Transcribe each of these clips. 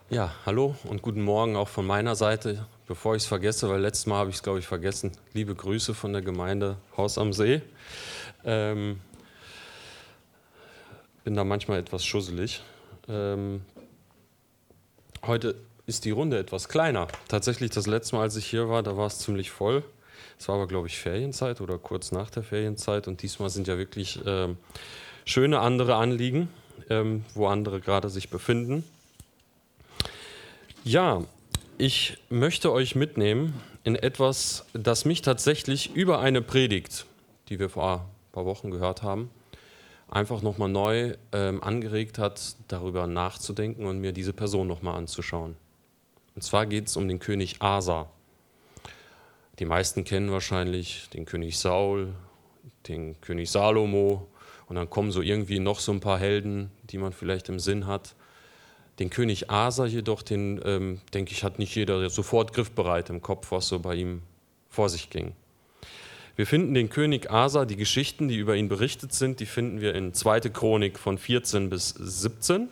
Ja, hallo und guten Morgen auch von meiner Seite. Bevor ich es vergesse, weil letztes Mal habe ich es, glaube ich, vergessen. Liebe Grüße von der Gemeinde Haus am See. Ähm, Bin da manchmal etwas schusselig. Ähm, Heute ist die Runde etwas kleiner. Tatsächlich das letzte Mal, als ich hier war, da war es ziemlich voll. Es war aber, glaube ich, Ferienzeit oder kurz nach der Ferienzeit. Und diesmal sind ja wirklich schöne andere Anliegen, wo andere gerade sich befinden. Ja, ich möchte euch mitnehmen in etwas, das mich tatsächlich über eine Predigt, die wir vor ein paar Wochen gehört haben, einfach nochmal neu angeregt hat, darüber nachzudenken und mir diese Person nochmal anzuschauen. Und zwar geht es um den König Asa. Die meisten kennen wahrscheinlich den König Saul, den König Salomo und dann kommen so irgendwie noch so ein paar Helden, die man vielleicht im Sinn hat. Den König Asa jedoch, den, denke ich, hat nicht jeder sofort griffbereit im Kopf, was so bei ihm vor sich ging. Wir finden den König Asa, die Geschichten, die über ihn berichtet sind, die finden wir in 2. Chronik von 14 bis 17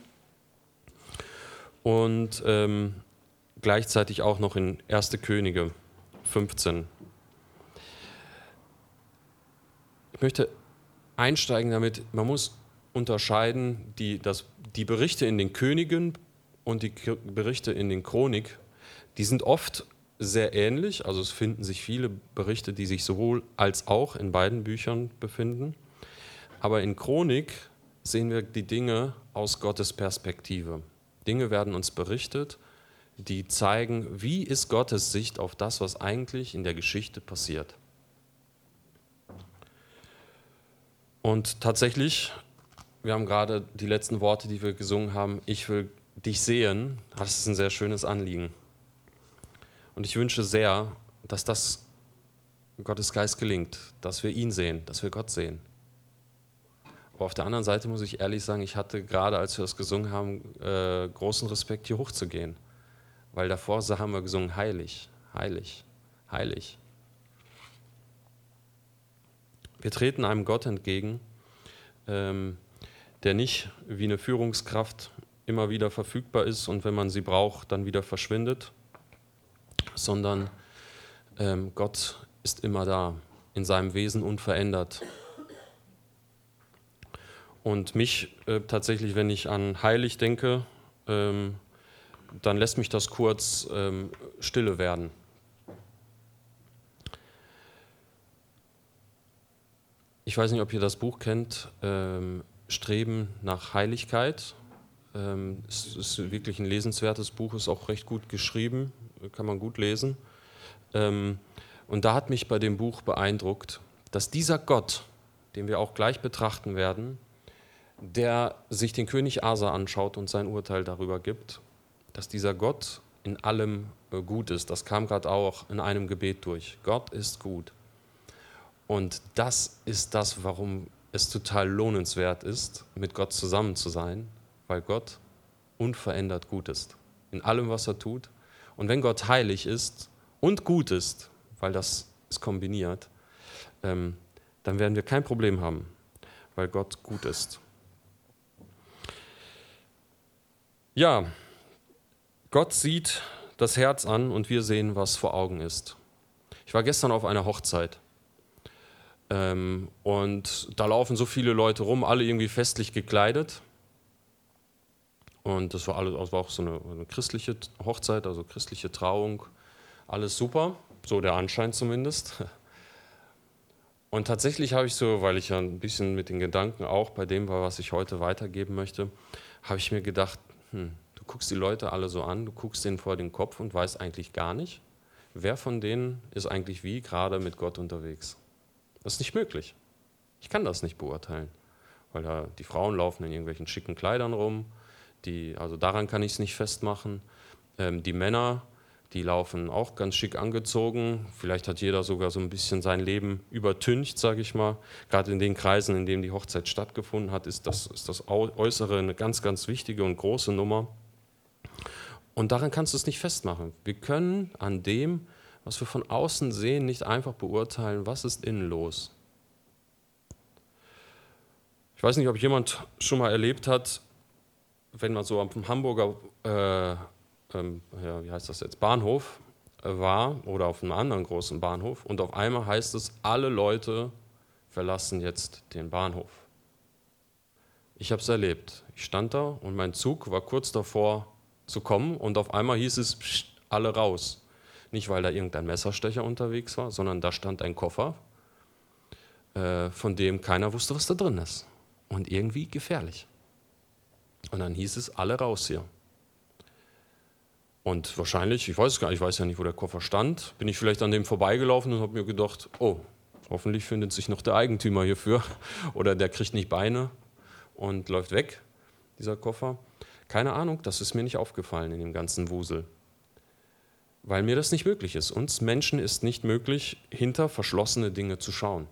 und gleichzeitig auch noch in 1. Könige 15. Ich möchte einsteigen damit, man muss unterscheiden, die Berichte in den Königen und die Berichte in den Chronik, die sind oft sehr ähnlich, also es finden sich viele Berichte, die sich sowohl als auch in beiden Büchern befinden. Aber in Chronik sehen wir die Dinge aus Gottes Perspektive. Dinge werden uns berichtet, die zeigen, wie ist Gottes Sicht auf das, was eigentlich in der Geschichte passiert. Und tatsächlich, wir haben gerade die letzten Worte, die wir gesungen haben, ich will dich sehen, das ist ein sehr schönes Anliegen. Und ich wünsche sehr, dass das Gottes Geist gelingt, dass wir ihn sehen, dass wir Gott sehen. Aber auf der anderen Seite muss ich ehrlich sagen, ich hatte gerade, als wir das gesungen haben, großen Respekt, hier hochzugehen. Weil davor haben wir gesungen, heilig, heilig, heilig. Wir treten einem Gott entgegen, der nicht wie eine Führungskraft immer wieder verfügbar ist und wenn man sie braucht, dann wieder verschwindet, sondern Gott ist immer da, in seinem Wesen unverändert. Und mich tatsächlich, wenn ich an heilig denke, dann lässt mich das kurz stille werden. Ich weiß nicht, ob ihr das Buch kennt, Streben nach Heiligkeit. Es ist wirklich ein lesenswertes Buch, ist auch recht gut geschrieben, kann man gut lesen. Und da hat mich bei dem Buch beeindruckt, dass dieser Gott, den wir auch gleich betrachten werden, der sich den König Asa anschaut und sein Urteil darüber gibt, dass dieser Gott in allem gut ist. Das kam gerade auch in einem Gebet durch. Gott ist gut. Und das ist das, warum es total lohnenswert ist, mit Gott zusammen zu sein, weil Gott unverändert gut ist. In allem, was er tut. Und wenn Gott heilig ist und gut ist, weil das ist kombiniert, dann werden wir kein Problem haben, weil Gott gut ist. Ja, Gott sieht das Herz an und wir sehen, was vor Augen ist. Ich war gestern auf einer Hochzeit. Und da laufen so viele Leute rum, alle irgendwie festlich gekleidet. Und das war auch so eine christliche Hochzeit, also christliche Trauung. Alles super, so der Anschein zumindest. Und tatsächlich habe ich so, weil ich ja ein bisschen mit den Gedanken auch bei dem war, was ich heute weitergeben möchte, habe ich mir gedacht, du guckst die Leute alle so an, du guckst denen vor den Kopf und weißt eigentlich gar nicht, wer von denen ist eigentlich wie gerade mit Gott unterwegs. Das ist nicht möglich. Ich kann das nicht beurteilen, weil da die Frauen laufen in irgendwelchen schicken Kleidern rum, also daran kann ich es nicht festmachen. Die Männer, die laufen auch ganz schick angezogen. Vielleicht hat jeder sogar so ein bisschen sein Leben übertüncht, sage ich mal. Gerade in den Kreisen, in denen die Hochzeit stattgefunden hat, ist das Äußere eine ganz, ganz wichtige und große Nummer. Und daran kannst du es nicht festmachen. Wir können an dem, was wir von außen sehen, nicht einfach beurteilen, was ist innen los. Ich weiß nicht, ob jemand schon mal erlebt hat, wenn man so am Hamburger ja, wie heißt das jetzt, Bahnhof war oder auf einem anderen großen Bahnhof und auf einmal heißt es, alle Leute verlassen jetzt den Bahnhof. Ich habe es erlebt. Ich stand da und mein Zug war kurz davor zu kommen und auf einmal hieß es, pst, alle raus. Nicht, weil da irgendein Messerstecher unterwegs war, sondern da stand ein Koffer, von dem keiner wusste, was da drin ist. Und irgendwie gefährlich. Und dann hieß es, alle raus hier. Und wahrscheinlich, ich weiß es gar nicht, ich weiß ja nicht, wo der Koffer stand, bin ich vielleicht an dem vorbeigelaufen und habe mir gedacht, oh, hoffentlich findet sich noch der Eigentümer hierfür oder der kriegt nicht Beine und läuft weg, dieser Koffer. Keine Ahnung, das ist mir nicht aufgefallen in dem ganzen Wusel. Weil mir das nicht möglich ist. Uns Menschen ist nicht möglich, hinter verschlossene Dinge zu schauen.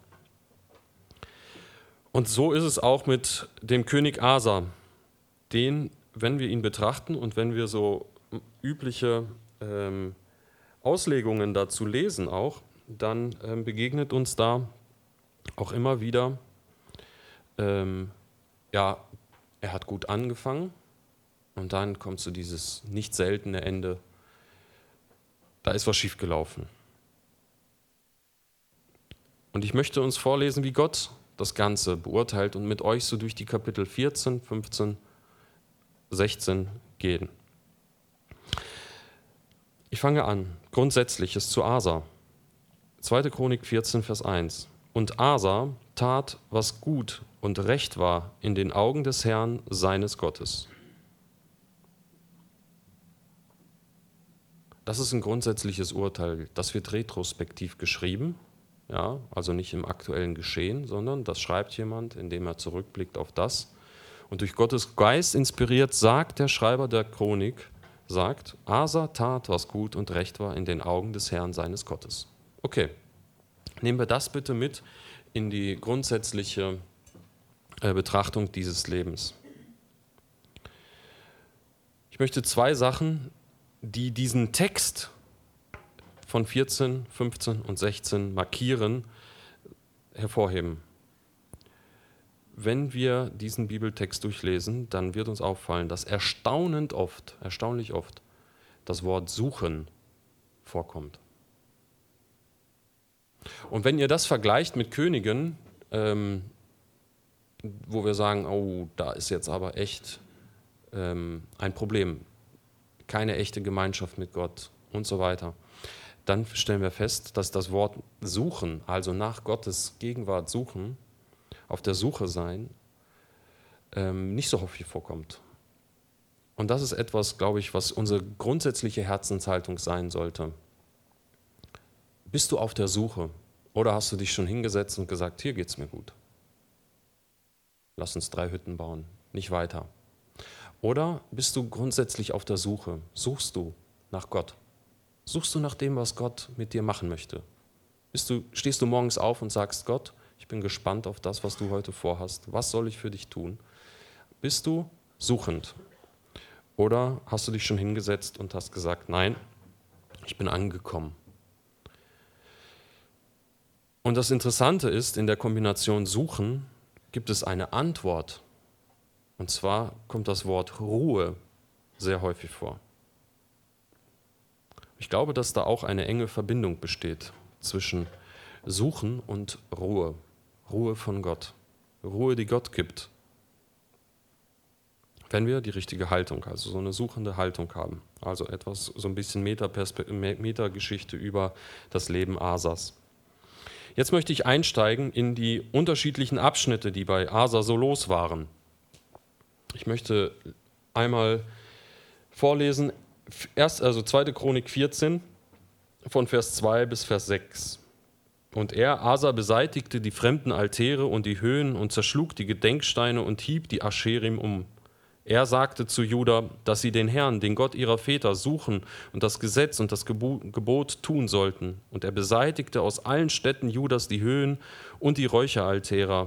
Und so ist es auch mit dem König Asa, den, wenn wir ihn betrachten und wenn wir so übliche Auslegungen dazu lesen auch, dann begegnet uns da auch immer wieder, ja, er hat gut angefangen und dann kommt so dieses nicht seltene Ende, da ist was schiefgelaufen. Und ich möchte uns vorlesen, wie Gott das Ganze beurteilt und mit euch so durch die Kapitel 14, 15, 16 gehen. Ich fange an. Grundsätzliches zu Asa. 2. Chronik 14, Vers 1. Und Asa tat, was gut und recht war in den Augen des Herrn, seines Gottes. Das ist ein grundsätzliches Urteil. Das wird retrospektiv geschrieben, ja, also nicht im aktuellen Geschehen, sondern das schreibt jemand, indem er zurückblickt auf das. Und durch Gottes Geist inspiriert sagt der Schreiber der Chronik, sagt, Asa tat, was gut und recht war in den Augen des Herrn, seines Gottes. Okay, nehmen wir das bitte mit in die grundsätzliche Betrachtung dieses Lebens. Ich möchte zwei Sachen, die diesen Text von 14, 15 und 16 markieren, hervorheben. Wenn wir diesen Bibeltext durchlesen, dann wird uns auffallen, dass erstaunlich oft das Wort suchen vorkommt. Und wenn ihr das vergleicht mit Königen, wo wir sagen, oh, da ist jetzt aber echt ein Problem, keine echte Gemeinschaft mit Gott und so weiter, dann stellen wir fest, dass das Wort suchen, also nach Gottes Gegenwart suchen, auf der Suche sein, nicht so häufig vorkommt. Und das ist etwas, glaube ich, was unsere grundsätzliche Herzenshaltung sein sollte. Bist du auf der Suche oder hast du dich schon hingesetzt und gesagt, hier geht's mir gut? Lass uns 3 Hütten bauen, nicht weiter. Oder bist du grundsätzlich auf der Suche? Suchst du nach Gott? Suchst du nach dem, was Gott mit dir machen möchte? Stehst du morgens auf und sagst, Gott, ich bin gespannt auf das, was du heute vorhast. Was soll ich für dich tun? Bist du suchend? Oder hast du dich schon hingesetzt und hast gesagt, nein, ich bin angekommen? Und das Interessante ist, in der Kombination suchen gibt es eine Antwort. Und zwar kommt das Wort Ruhe sehr häufig vor. Ich glaube, dass da auch eine enge Verbindung besteht zwischen Suchen und Ruhe. Ruhe von Gott. Ruhe, die Gott gibt. Wenn wir die richtige Haltung, also so eine suchende Haltung haben. Also etwas, so ein bisschen Metageschichte über das Leben Asas. Jetzt möchte ich einsteigen in die unterschiedlichen Abschnitte, die bei Asa so los waren. Ich möchte einmal vorlesen, also 2. Chronik 14, von Vers 2 bis Vers 6. Und Asa, beseitigte die fremden Altäre und die Höhen und zerschlug die Gedenksteine und hieb die Ascherim um. Er sagte zu Juda, dass sie den Herrn, den Gott ihrer Väter, suchen und das Gesetz und das Gebot tun sollten. Und er beseitigte aus allen Städten Judas die Höhen und die Räucheraltäre.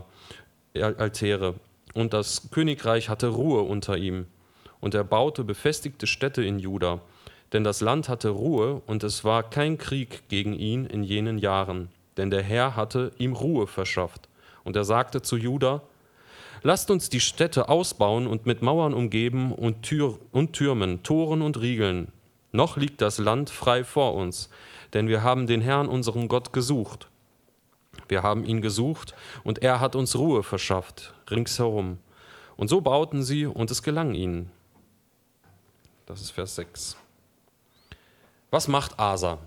Und das Königreich hatte Ruhe unter ihm. Und er baute befestigte Städte in Juda. Denn das Land hatte Ruhe und es war kein Krieg gegen ihn in jenen Jahren. Denn der Herr hatte ihm Ruhe verschafft. Und er sagte zu Juda, lasst uns die Städte ausbauen und mit Mauern umgeben und Türmen, Toren und Riegeln. noch liegt das Land frei vor uns, denn wir haben den Herrn, unseren Gott, gesucht. Wir haben ihn gesucht und er hat uns Ruhe verschafft, ringsherum. Und so bauten sie und es gelang ihnen. Das ist Vers 6. Was macht Asa?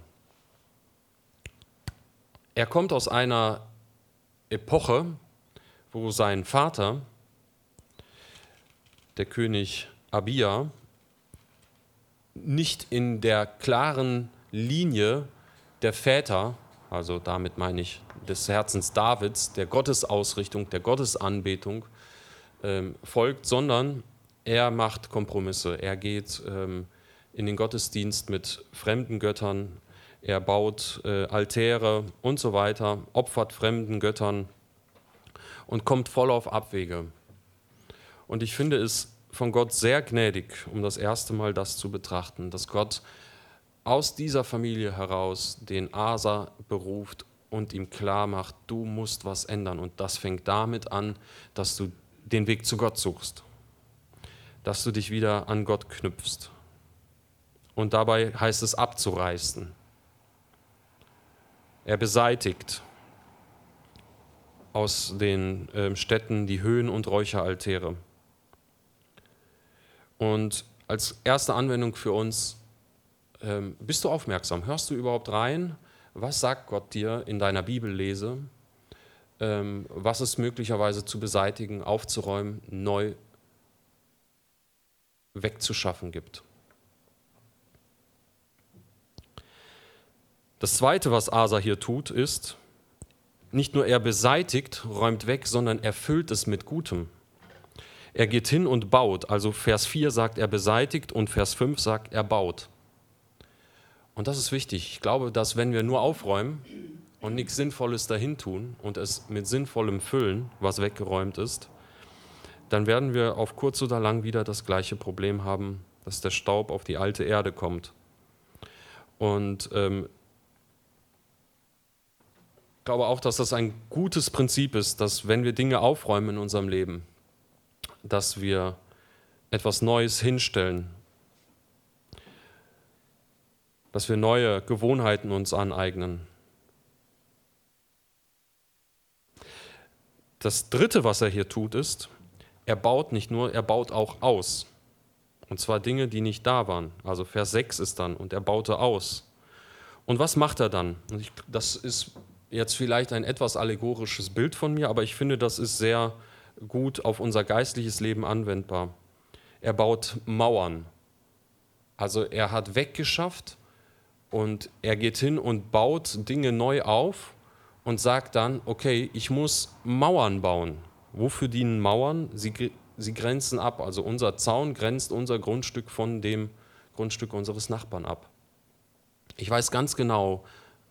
Er kommt aus einer Epoche, wo sein Vater, der König Abia, nicht in der klaren Linie der Väter, also damit meine ich des Herzens Davids, der Gottesausrichtung, der Gottesanbetung, folgt, sondern er macht Kompromisse. Er geht in den Gottesdienst mit fremden Göttern, er baut Altäre und so weiter, opfert fremden Göttern und kommt voll auf Abwege. Und ich finde es von Gott sehr gnädig, um das erste Mal das zu betrachten, dass Gott aus dieser Familie heraus den Asa beruft und ihm klar macht, du musst was ändern. Und das fängt damit an, dass du den Weg zu Gott suchst, dass du dich wieder an Gott knüpfst. Und dabei heißt es abzureißen. Er beseitigt aus den Städten die Höhen- und Räucheraltäre. Und als erste Anwendung für uns, bist du aufmerksam? Hörst du überhaupt rein? Was sagt Gott dir in deiner Bibellese? Was ist möglicherweise zu beseitigen, aufzuräumen, neu wegzuschaffen gibt? Das Zweite, was Asa hier tut, ist, nicht nur er beseitigt, räumt weg, sondern er füllt es mit Gutem. Er geht hin und baut. Also Vers 4 sagt, er beseitigt und Vers 5 sagt, er baut. Und das ist wichtig. Ich glaube, dass wenn wir nur aufräumen und nichts Sinnvolles dahin tun und es mit Sinnvollem füllen, was weggeräumt ist, dann werden wir auf kurz oder lang wieder das gleiche Problem haben, dass der Staub auf die alte Erde kommt. Und ich glaube auch, dass das ein gutes Prinzip ist, dass wenn wir Dinge aufräumen in unserem Leben, dass wir etwas Neues hinstellen, dass wir neue Gewohnheiten uns aneignen. Das Dritte, was er hier tut, ist, er baut nicht nur, er baut auch aus. Und zwar Dinge, die nicht da waren. Also Vers 6 ist dann, und er baute aus. Und was macht er dann? Und das ist jetzt vielleicht ein etwas allegorisches Bild von mir, aber ich finde, das ist sehr gut auf unser geistliches Leben anwendbar. Er baut Mauern. Also er hat weggeschafft und er geht hin und baut Dinge neu auf und sagt dann, okay, ich muss Mauern bauen. Wofür dienen Mauern? Sie grenzen ab. Also unser Zaun grenzt unser Grundstück von dem Grundstück unseres Nachbarn ab. Ich weiß ganz genau,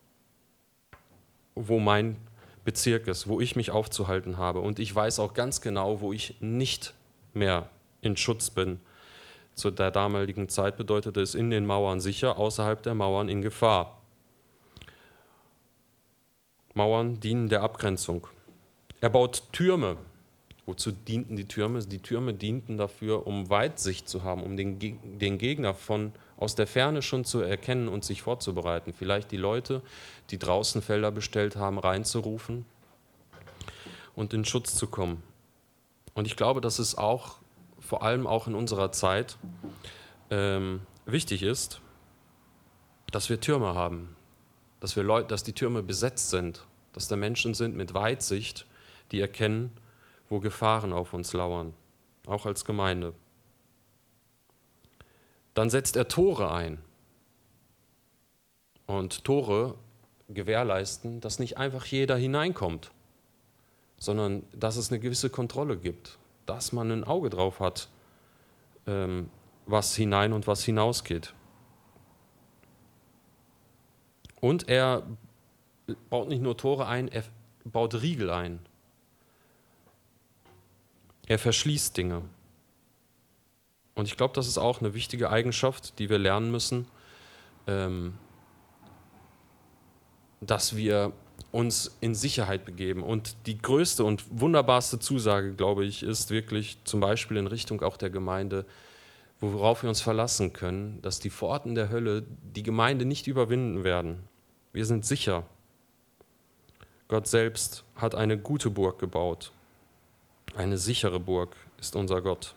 wo mein Bezirk ist, wo ich mich aufzuhalten habe. Und ich weiß auch ganz genau, wo ich nicht mehr in Schutz bin. Zu der damaligen Zeit bedeutete es in den Mauern sicher, außerhalb der Mauern in Gefahr. Mauern dienen der Abgrenzung. Er baut Türme. Wozu dienten die Türme? Die Türme dienten dafür, um Weitsicht zu haben, um den Gegner aus der Ferne schon zu erkennen und sich vorzubereiten. Vielleicht die Leute, die draußen Felder bestellt haben, reinzurufen und in Schutz zu kommen. Und ich glaube, dass es auch, vor allem auch in unserer Zeit, wichtig ist, dass wir Türme haben, dass die Türme besetzt sind, dass da Menschen sind mit Weitsicht, die erkennen, wo Gefahren auf uns lauern, auch als Gemeinde. Dann setzt er Tore ein. Und Tore gewährleisten, dass nicht einfach jeder hineinkommt, sondern dass es eine gewisse Kontrolle gibt, dass man ein Auge drauf hat, was hinein und was hinausgeht. Und er baut nicht nur Tore ein, er baut Riegel ein. Er verschließt Dinge. Und ich glaube, das ist auch eine wichtige Eigenschaft, die wir lernen müssen, dass wir uns in Sicherheit begeben. Und die größte und wunderbarste Zusage, glaube ich, ist wirklich zum Beispiel in Richtung auch der Gemeinde, worauf wir uns verlassen können, dass die Pforten der Hölle die Gemeinde nicht überwinden werden. Wir sind sicher. Gott selbst hat eine gute Burg gebaut. Eine sichere Burg ist unser Gott.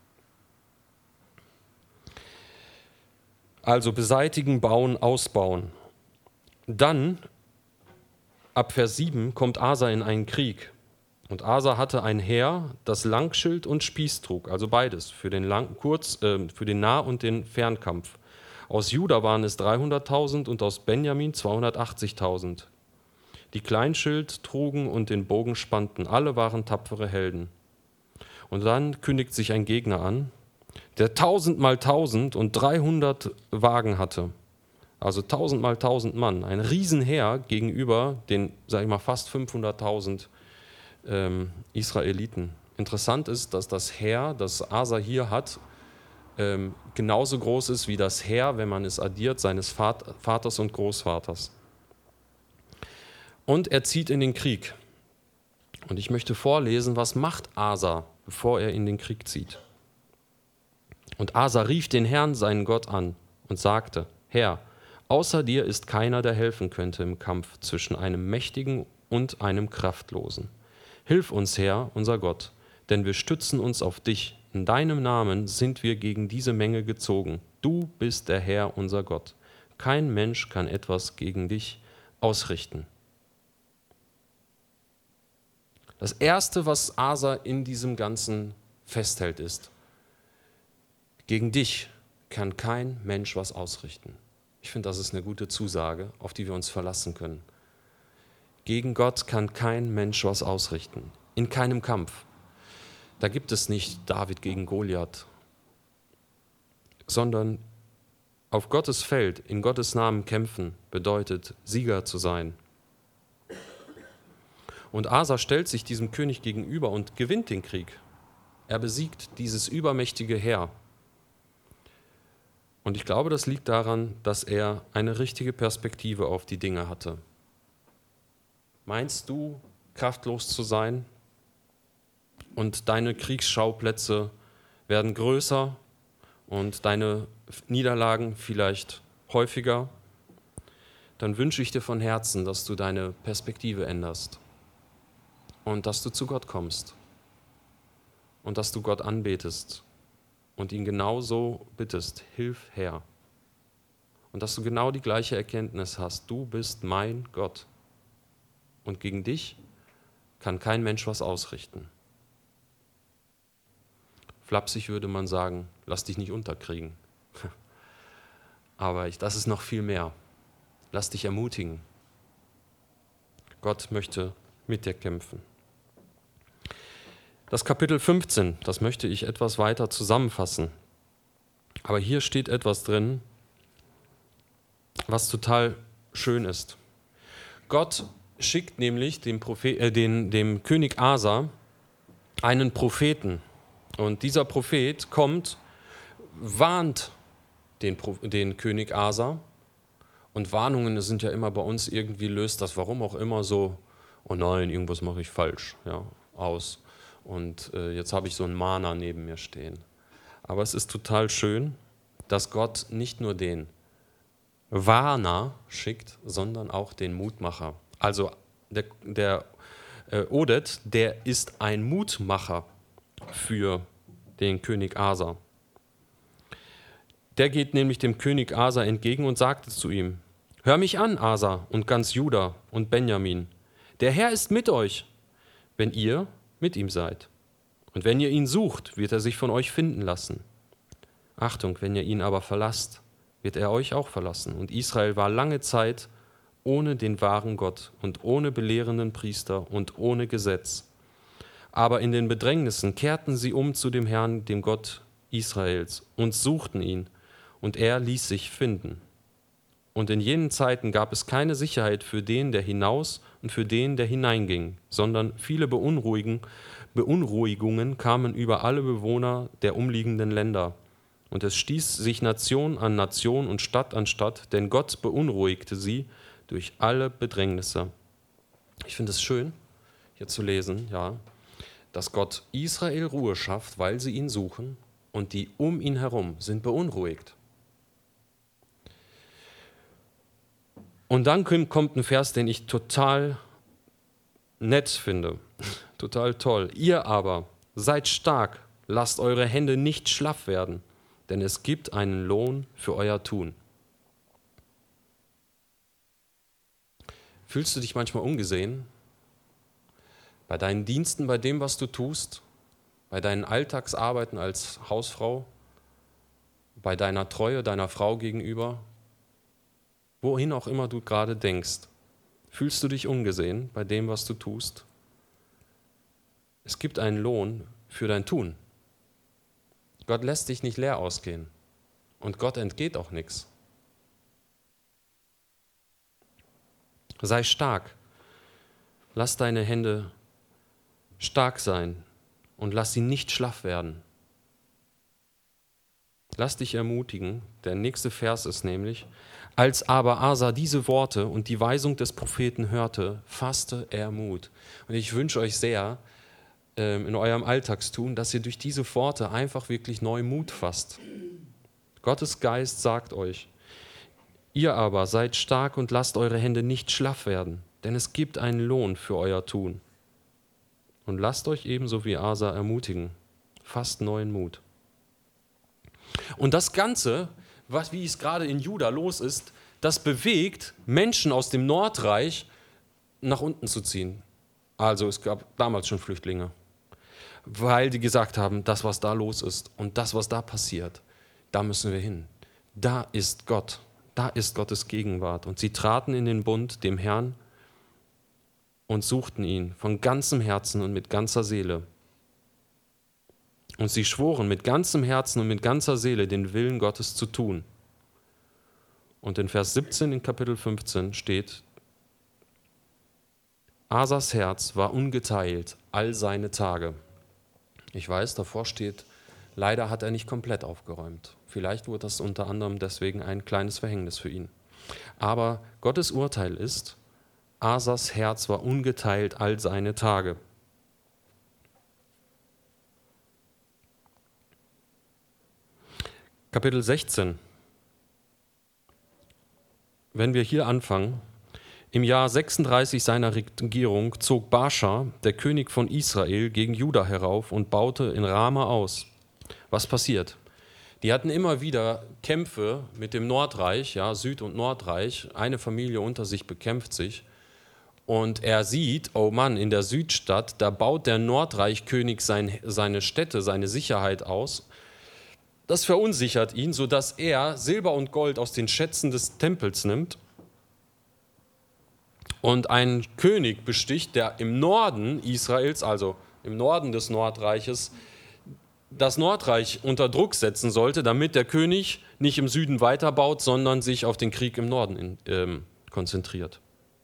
Also beseitigen, bauen, ausbauen. Dann, ab Vers 7, kommt Asa in einen Krieg. Und Asa hatte ein Heer, das Langschild und Spieß trug, also beides, für den Nah- und den Fernkampf. Aus Juda waren es 300.000 und aus Benjamin 280.000. Die Kleinschild trugen und den Bogen spannten. Alle waren tapfere Helden. Und dann kündigt sich ein Gegner an, der 1000 mal 1000 und 300 Wagen hatte. Also 1000 mal 1000 Mann. Ein Riesenheer gegenüber den, sag ich mal, fast 500.000 Israeliten. Interessant ist, dass das Heer, das Asa hier hat, genauso groß ist wie das Heer, wenn man es addiert, seines Vaters und Großvaters. Und er zieht in den Krieg. Und ich möchte vorlesen, was macht Asa, bevor er in den Krieg zieht. Und Asa rief den Herrn, seinen Gott, an und sagte: Herr, außer dir ist keiner, der helfen könnte im Kampf zwischen einem Mächtigen und einem Kraftlosen. Hilf uns, Herr, unser Gott, denn wir stützen uns auf dich. In deinem Namen sind wir gegen diese Menge gezogen. Du bist der Herr, unser Gott. Kein Mensch kann etwas gegen dich ausrichten. Das Erste, was Asa in diesem Ganzen festhält, ist: Gegen dich kann kein Mensch was ausrichten. Ich finde, das ist eine gute Zusage, auf die wir uns verlassen können. Gegen Gott kann kein Mensch was ausrichten. In keinem Kampf. Da gibt es nicht David gegen Goliath, sondern auf Gottes Feld, in Gottes Namen kämpfen, bedeutet, Sieger zu sein. Und Asa stellt sich diesem König gegenüber und gewinnt den Krieg. Er besiegt dieses übermächtige Heer. Und ich glaube, das liegt daran, dass er eine richtige Perspektive auf die Dinge hatte. Meinst du, kraftlos zu sein und deine Kriegsschauplätze werden größer und deine Niederlagen vielleicht häufiger? Dann wünsche ich dir von Herzen, dass du deine Perspektive änderst und dass du zu Gott kommst und dass du Gott anbetest und ihn genauso bittest: Hilf, Herr. Und dass du genau die gleiche Erkenntnis hast: Du bist mein Gott. Und gegen dich kann kein Mensch was ausrichten. Flapsig würde man sagen: Lass dich nicht unterkriegen. Aber das ist noch viel mehr. Lass dich ermutigen. Gott möchte mit dir kämpfen. Das Kapitel 15, das möchte ich etwas weiter zusammenfassen. Aber hier steht etwas drin, was total schön ist. Gott schickt nämlich dem König Asa einen Propheten. Und dieser Prophet kommt, warnt den König Asa. Und Warnungen sind ja immer bei uns irgendwie, löst das, warum auch immer, so: Oh nein, irgendwas mache ich falsch, ja, aus. Und jetzt habe ich so einen Mahner neben mir stehen. Aber es ist total schön, dass Gott nicht nur den Warner schickt, sondern auch den Mutmacher. Also der Oded, der ist ein Mutmacher für den König Asa. Der geht nämlich dem König Asa entgegen und sagte zu ihm: Hör mich an, Asa und ganz Juda und Benjamin. Der Herr ist mit euch, wenn ihr mit ihm seid. Und wenn ihr ihn sucht, wird er sich von euch finden lassen. Achtung, wenn ihr ihn aber verlasst, wird er euch auch verlassen. Und Israel war lange Zeit ohne den wahren Gott und ohne belehrenden Priester und ohne Gesetz. Aber in den Bedrängnissen kehrten sie um zu dem Herrn, dem Gott Israels, und suchten ihn, und er ließ sich finden. Und in jenen Zeiten gab es keine Sicherheit für den, der hinaus und für den, der hineinging, sondern viele Beunruhigungen kamen über alle Bewohner der umliegenden Länder. Und es stieß sich Nation an Nation und Stadt an Stadt, denn Gott beunruhigte sie durch alle Bedrängnisse. Ich finde es schön, hier zu lesen, ja, dass Gott Israel Ruhe schafft, weil sie ihn suchen, und die um ihn herum sind beunruhigt. Und dann kommt ein Vers, den ich total nett finde, total toll. Ihr aber seid stark, lasst eure Hände nicht schlaff werden, denn es gibt einen Lohn für euer Tun. Fühlst du dich manchmal ungesehen? Bei deinen Diensten, bei dem, was du tust, bei deinen Alltagsarbeiten als Hausfrau, bei deiner Treue deiner Frau gegenüber, wohin auch immer du gerade denkst. Fühlst du dich ungesehen bei dem, was du tust? Es gibt einen Lohn für dein Tun. Gott lässt dich nicht leer ausgehen und Gott entgeht auch nichts. Sei stark. Lass deine Hände stark sein und lass sie nicht schlaff werden. Lass dich ermutigen. Der nächste Vers ist nämlich: Als aber Asa diese Worte und die Weisung des Propheten hörte, fasste er Mut. Und ich wünsche euch sehr, in eurem Alltagstun, dass ihr durch diese Worte einfach wirklich neu Mut fasst. Gottes Geist sagt euch: Ihr aber seid stark und lasst eure Hände nicht schlaff werden, denn es gibt einen Lohn für euer Tun. Und lasst euch ebenso wie Asa ermutigen. Fasst neuen Mut. Und das Ganze, wie es gerade in Juda los ist, das bewegt Menschen aus dem Nordreich nach unten zu ziehen. Also es gab damals schon Flüchtlinge, weil die gesagt haben, das, was da los ist und das, was da passiert, da müssen wir hin. Da ist Gott, da ist Gottes Gegenwart. Und sie traten in den Bund dem Herrn und suchten ihn von ganzem Herzen und mit ganzer Seele. Und sie schworen mit ganzem Herzen und mit ganzer Seele den Willen Gottes zu tun. Und in Vers 17 in Kapitel 15 steht: Asas Herz war ungeteilt all seine Tage. Ich weiß, davor steht, leider hat er nicht komplett aufgeräumt. Vielleicht wurde das unter anderem deswegen ein kleines Verhängnis für ihn. Aber Gottes Urteil ist, Asas Herz war ungeteilt all seine Tage. Kapitel 16. Wenn wir hier anfangen: Im Jahr 36 seiner Regierung zog Baascha, der König von Israel, gegen Juda herauf und baute in Rama aus. Was passiert? Die hatten immer wieder Kämpfe mit dem Nordreich, ja, Süd- und Nordreich. Eine Familie unter sich bekämpft sich. Und er sieht, oh Mann, in der Südstadt, da baut der Nordreichkönig seine Städte, seine Sicherheit aus. Das verunsichert ihn, sodass er Silber und Gold aus den Schätzen des Tempels nimmt und einen König besticht, der im Norden Israels, also im Norden des Nordreiches, das Nordreich unter Druck setzen sollte, damit der König nicht im Süden weiterbaut, sondern sich auf den Krieg im Norden konzentriert.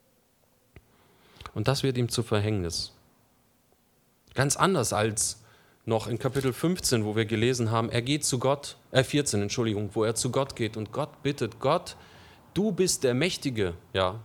Und das wird ihm zu Verhängnis. Ganz anders als noch in Kapitel 15, wo wir gelesen haben, er geht zu Gott, 14, Entschuldigung, wo er zu Gott geht und Gott bittet: Gott, du bist der Mächtige, ja.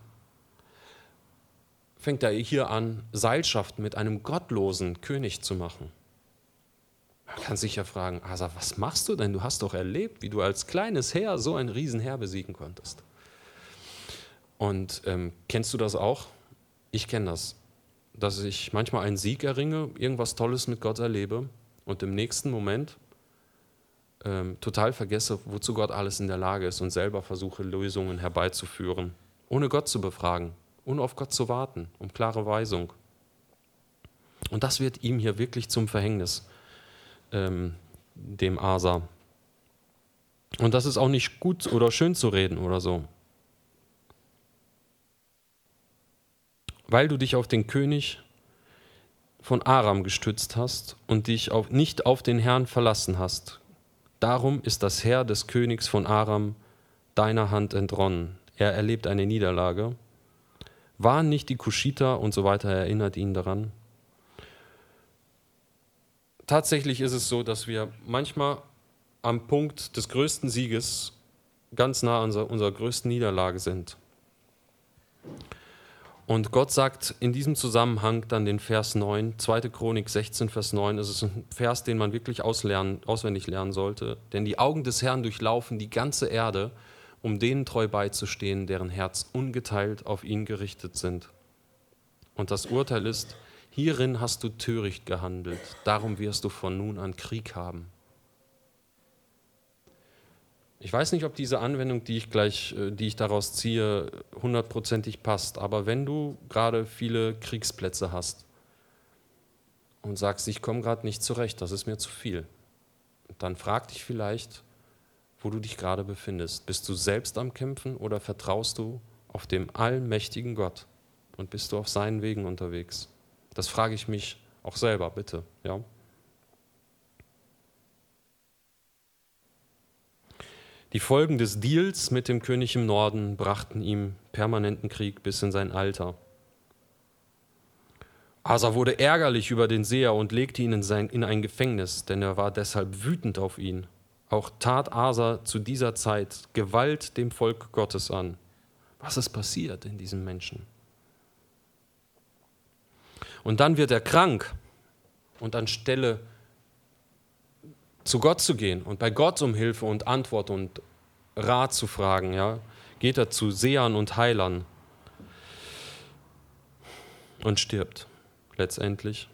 Fängt er hier an, Seilschaft mit einem gottlosen König zu machen. Man kann sich ja fragen: Asa, was machst du denn? Du hast doch erlebt, wie du als kleines Heer so ein Riesenheer besiegen konntest. Und kennst du das auch? Ich kenne das, dass ich manchmal einen Sieg erringe, irgendwas Tolles mit Gott erlebe und im nächsten Moment total vergesse, wozu Gott alles in der Lage ist und selber versuche, Lösungen herbeizuführen, ohne Gott zu befragen, ohne auf Gott zu warten, um klare Weisung. Und das wird ihm hier wirklich zum Verhängnis, dem Asa. Und das ist auch nicht gut oder schön zu reden oder so. Weil du dich auf den König von Aram gestützt hast und dich nicht auf den Herrn verlassen hast. Darum ist das Heer des Königs von Aram deiner Hand entronnen. Er erlebt eine Niederlage. Waren nicht die Kuschiter und so weiter, erinnert ihn daran. Tatsächlich ist es so, dass wir manchmal am Punkt des größten Sieges ganz nah an unserer größten Niederlage sind. Und Gott sagt in diesem Zusammenhang dann den Vers 9, 2. Chronik 16, Vers 9, es ist ein Vers, den man wirklich auswendig lernen sollte. Denn die Augen des Herrn durchlaufen die ganze Erde, um denen treu beizustehen, deren Herz ungeteilt auf ihn gerichtet sind. Und das Urteil ist, hierin hast du töricht gehandelt, darum wirst du von nun an Krieg haben. Ich weiß nicht, ob diese Anwendung, die ich daraus ziehe, 100%ig passt, aber wenn du gerade viele Kriegsplätze hast und sagst, ich komme gerade nicht zurecht, das ist mir zu viel, dann frag dich vielleicht, wo du dich gerade befindest. Bist du selbst am Kämpfen oder vertraust du auf dem allmächtigen Gott und bist du auf seinen Wegen unterwegs? Das frage ich mich auch selber, bitte. Ja? Die Folgen des Deals mit dem König im Norden brachten ihm permanenten Krieg bis in sein Alter. Asa wurde ärgerlich über den Seher und legte ihn in ein Gefängnis, denn er war deshalb wütend auf ihn. Auch tat Asa zu dieser Zeit Gewalt dem Volk Gottes an. Was ist passiert in diesem Menschen? Und dann wird er krank und anstelle zu Gott zu gehen und bei Gott um Hilfe und Antwort und Rat zu fragen, ja, geht er zu Sehern und Heilern und stirbt letztendlich.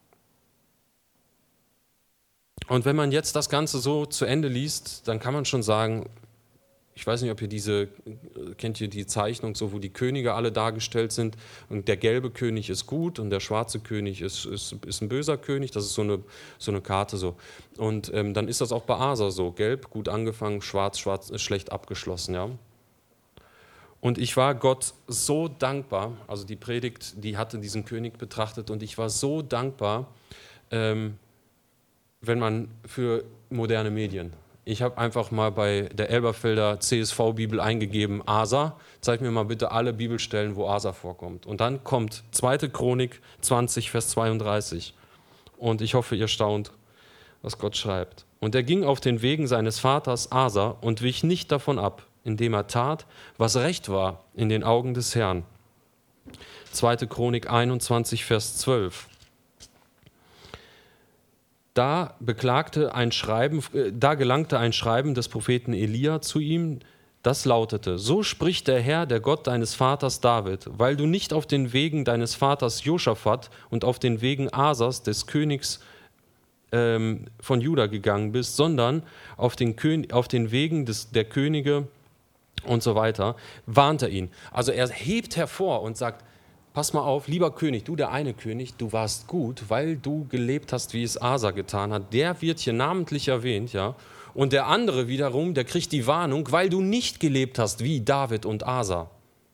Und wenn man jetzt das Ganze so zu Ende liest, dann kann man schon sagen, ich weiß nicht, ob ihr kennt ihr die Zeichnung, so, wo die Könige alle dargestellt sind und der gelbe König ist gut und der schwarze König ist ein böser König, das ist so eine Karte so. Und dann ist das auch bei Asa so, gelb gut angefangen, schwarz schlecht abgeschlossen, ja. Und ich war Gott so dankbar, also die Predigt, die hatte diesen König betrachtet und ich war so dankbar, wenn man für moderne Medien. Ich habe einfach mal bei der Elberfelder CSV-Bibel eingegeben, Asa, zeig mir mal bitte alle Bibelstellen, wo Asa vorkommt. Und dann kommt 2. Chronik 20, Vers 32. Und ich hoffe, ihr staunt, was Gott schreibt. Und er ging auf den Wegen seines Vaters Asa und wich nicht davon ab, indem er tat, was recht war in den Augen des Herrn. 2. Chronik 21, Vers 12. Da gelangte ein Schreiben des Propheten Elia zu ihm, das lautete: So spricht der Herr, der Gott deines Vaters David, weil du nicht auf den Wegen deines Vaters Josaphat und auf den Wegen Asas, des Königs von Juda gegangen bist, sondern auf den Wegen der Könige und so weiter, warnt er ihn. Also er hebt hervor und sagt, pass mal auf, lieber König, du der eine König, du warst gut, weil du gelebt hast, wie es Asa getan hat. Der wird hier namentlich erwähnt, ja. Und der andere wiederum, der kriegt die Warnung, weil du nicht gelebt hast, wie David und Asa.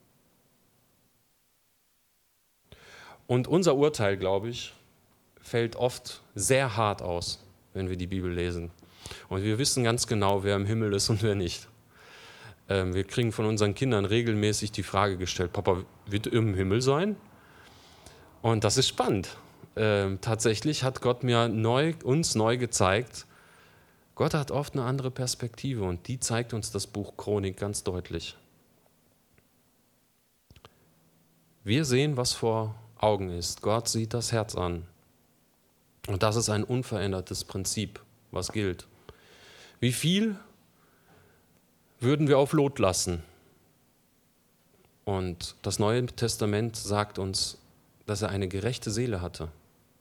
Und unser Urteil, glaube ich, fällt oft sehr hart aus, wenn wir die Bibel lesen. Und wir wissen ganz genau, wer im Himmel ist und wer nicht. Wir kriegen von unseren Kindern regelmäßig die Frage gestellt, Papa, wird im Himmel sein? Und das ist spannend. Tatsächlich hat Gott uns neu gezeigt, Gott hat oft eine andere Perspektive und die zeigt uns das Buch Chronik ganz deutlich. Wir sehen, was vor Augen ist. Gott sieht das Herz an. Und das ist ein unverändertes Prinzip, was gilt. Wie viel würden wir auf Lot lassen? Und das Neue Testament sagt uns, dass er eine gerechte Seele hatte.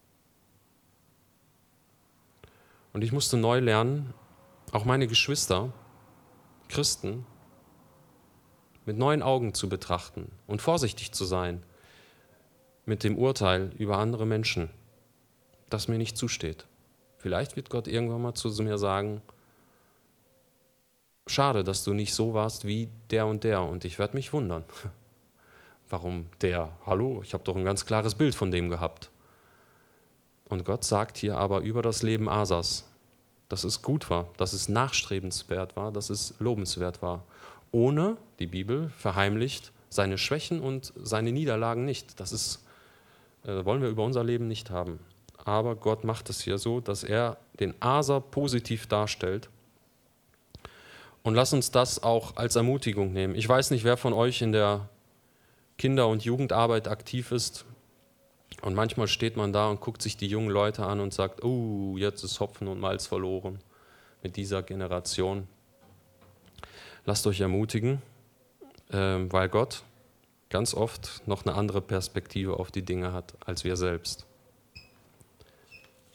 Und ich musste neu lernen, auch meine Geschwister, Christen, mit neuen Augen zu betrachten und vorsichtig zu sein mit dem Urteil über andere Menschen, das mir nicht zusteht. Vielleicht wird Gott irgendwann mal zu mir sagen, schade, dass du nicht so warst wie der und ich werde mich wundern. Warum der? Hallo, ich habe doch ein ganz klares Bild von dem gehabt. Und Gott sagt hier aber über das Leben Asas, dass es gut war, dass es nachstrebenswert war, dass es lobenswert war. Ohne, die Bibel verheimlicht, seine Schwächen und seine Niederlagen nicht. Das wollen wir über unser Leben nicht haben. Aber Gott macht es hier so, dass er den Asa positiv darstellt. Und lass uns das auch als Ermutigung nehmen. Ich weiß nicht, wer von euch in der Kinder- und Jugendarbeit aktiv ist. Und manchmal steht man da und guckt sich die jungen Leute an und sagt, oh, jetzt ist Hopfen und Malz verloren mit dieser Generation. Lasst euch ermutigen, weil Gott ganz oft noch eine andere Perspektive auf die Dinge hat als wir selbst.